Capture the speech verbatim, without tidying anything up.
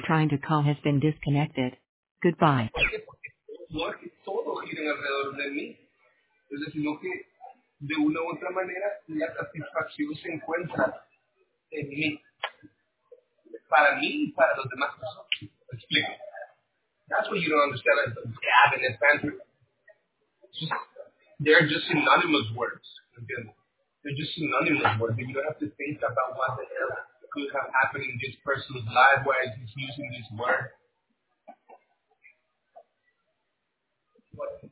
are trying to call has been disconnected. Goodbye. No es que todos giren alrededor de mí, es decir, sino que de una u otra manera la satisfacción se encuentra en mí, para mí y para los demás personas. ¿Me explico? That's what you don't understand, like the gab and the banter. Just, they're just synonymous words. ¿Entiendes? They're just synonymous words, but you don't have to think about what the hell could have happened in this person's life, why he's using this word. What?